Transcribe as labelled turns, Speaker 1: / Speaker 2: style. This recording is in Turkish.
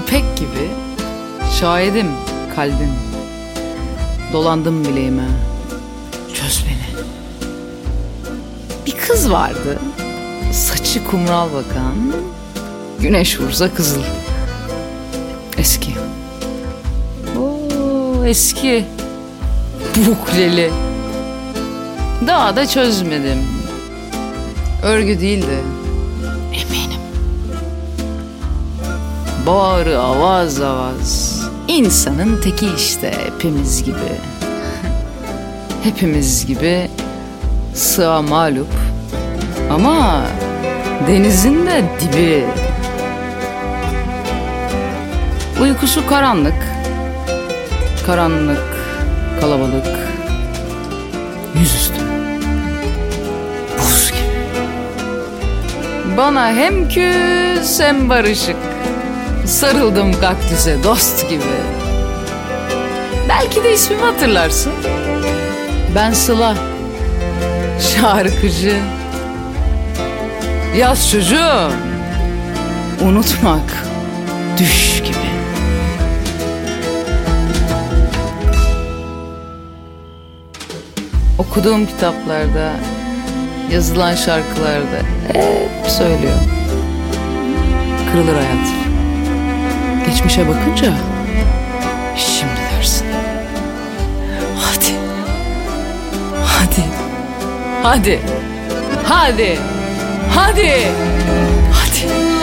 Speaker 1: ipek gibi şahidim kalbim. Dolandım bileğime, çöz beni. Bir kız vardı, saçı kumral bakan, güneş vursa kızıl. Eski. Oo, eski. Bukleli. Daha da çözmedim. Örgü değildi, eminim. Bağrı avaz avaz. İnsanın teki işte, hepimiz gibi. Hepimiz gibi sığa mağlup. Ama denizin de dibi. Uykusu karanlık. Karanlık, kalabalık. Yüzüstü. Buz gibi. Bana hem küs hem barışık. Sarıldım kaktüse dost gibi. Belki de ismimi hatırlarsın. Ben Sıla, şarkıcı. Yaz çocuğum. Unutmak düş gibi. Okuduğum kitaplarda, yazılan şarkılarda hep söylüyor. Kırılır hayat. Geçmişe bakınca şimdi dersin. Hadi. Hadi. Hadi. Hadi. Hadi. Hadi.